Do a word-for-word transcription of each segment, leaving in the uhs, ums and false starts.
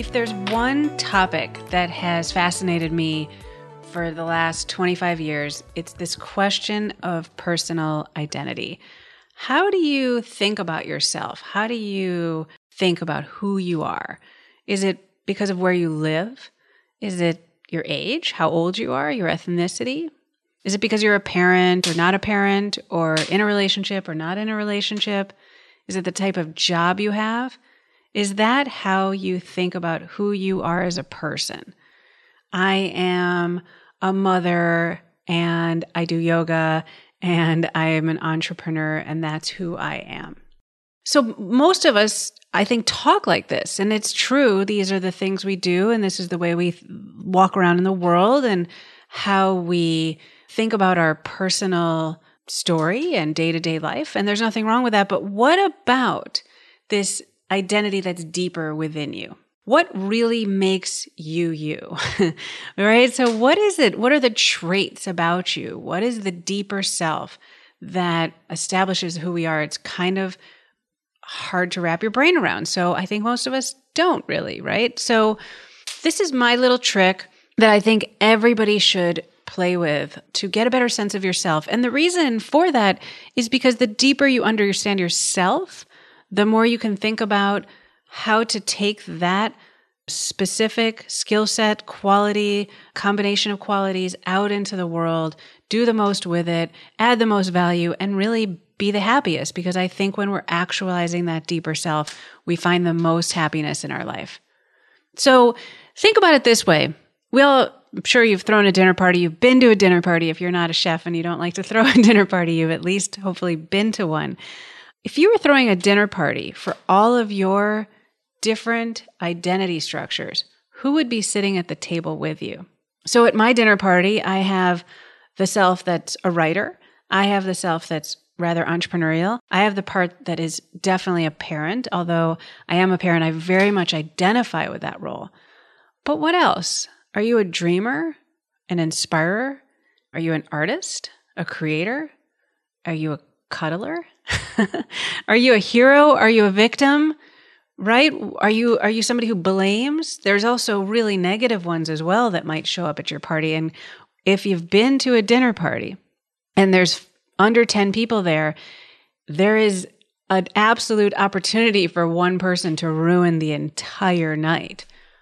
If there's one topic that has fascinated me for the last twenty-five years, it's this question of personal identity. How do you think about yourself? How do you think about who you are? Is it because of where you live? Is it your age, how old you are, your ethnicity? Is it because you're a parent or not a parent, or in a relationship or not in a relationship? Is it the type of job you have? Is that how you think about who you are as a person? I am a mother and I do yoga and I am an entrepreneur and that's who I am. So most of us, I think, talk like this, and it's true. These are the things we do, and this is the way we th- walk around in the world and how we think about our personal story and day-to-day life. And there's nothing wrong with that. But what about this identity that's deeper within you? What really makes you you? Right? So what is it? What are the traits about you? What is the deeper self that establishes who we are? It's kind of hard to wrap your brain around. So I think most of us don't really, right? So this is my little trick that I think everybody should play with to get a better sense of yourself. And the reason for that is because the deeper you understand yourself, the more you can think about how to take that specific skill set, quality, combination of qualities out into the world, do the most with it, add the most value, and really be the happiest. Because I think when we're actualizing that deeper self, we find the most happiness in our life. So think about it this way. We all, I'm sure you've thrown a dinner party. You've been to a dinner party. If you're not a chef and you don't like to throw a dinner party, you've at least hopefully been to one. If you were throwing a dinner party for all of your different identity structures, who would be sitting at the table with you? So at my dinner party, I have the self that's a writer. I have the self that's rather entrepreneurial. I have the part that is definitely a parent, although I am a parent, I very much identify with that role. But what else? Are you a dreamer, an inspirer? Are you an artist, a creator? Are you a cuddler? Are you a hero? Are you a victim? Right? Are you are you somebody who blames? There's also really negative ones as well that might show up at your party. And if you've been to a dinner party and there's under ten people there, there is an absolute opportunity for one person to ruin the entire night.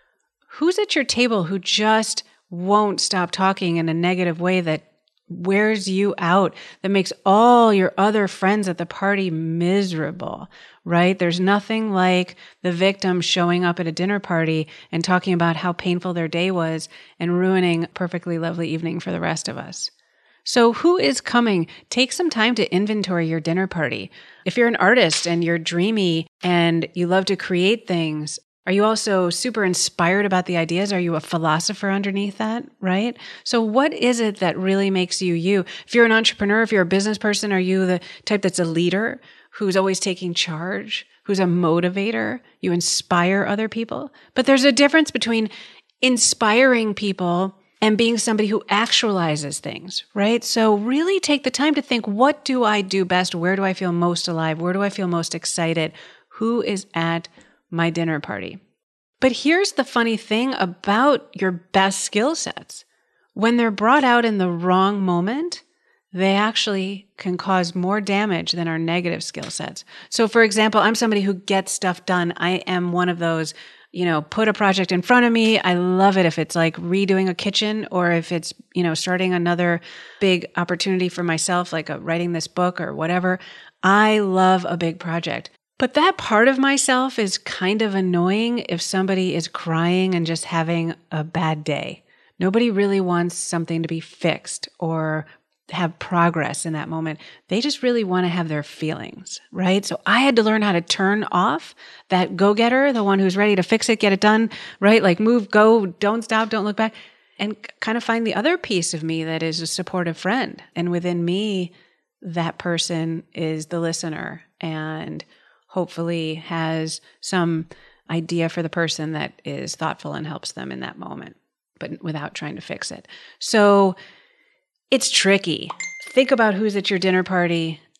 Who's at your table who just won't stop talking in a negative way that wears you out, that makes all your other friends at the party miserable, right? There's nothing like the victim showing up at a dinner party and talking about how painful their day was and ruining a perfectly lovely evening for the rest of us. So who is coming? Take some time to inventory your dinner party. If you're an artist and you're dreamy and you love to create things, are you also super inspired about the ideas? Are you a philosopher underneath that, right? So what is it that really makes you you? If you're an entrepreneur, if you're a business person, are you the type that's a leader, who's always taking charge, who's a motivator? You inspire other people. But there's a difference between inspiring people and being somebody who actualizes things, right? So really take the time to think, what do I do best? Where do I feel most alive? Where do I feel most excited? Who is at my dinner party? But here's the funny thing about your best skill sets. When they're brought out in the wrong moment, they actually can cause more damage than our negative skill sets. So for example, I'm somebody who gets stuff done. I am one of those, you know, put a project in front of me. I love it if it's like redoing a kitchen or if it's, you know, starting another big opportunity for myself, like a, writing this book or whatever. I love a big project. But that part of myself is kind of annoying if somebody is crying and just having a bad day. Nobody really wants something to be fixed or have progress in that moment. They just really want to have their feelings, right? So I had to learn how to turn off that go-getter, the one who's ready to fix it, get it done, right? Like move, go, don't stop, don't look back, and kind of find the other piece of me that is a supportive friend. And within me, that person is the listener and hopefully has some idea for the person that is thoughtful and helps them in that moment, but without trying to fix it. So it's tricky. Think about who's at your dinner party.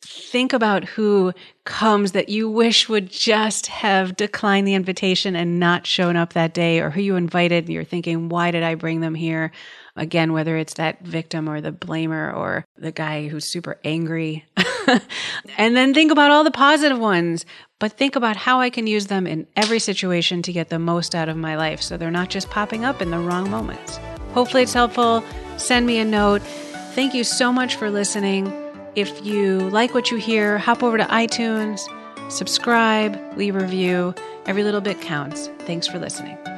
think about who comes that you wish would just have declined the invitation and not shown up that day, or who you invited and you're thinking, why did I bring them here? Again, whether it's that victim or the blamer or the guy who's super angry. And then think about all the positive ones, but think about how I can use them in every situation to get the most out of my life so they're not just popping up in the wrong moments. Hopefully it's helpful. Send me a note. Thank you so much for listening. If you like what you hear, hop over to iTunes, subscribe, leave a review. Every little bit counts. Thanks for listening.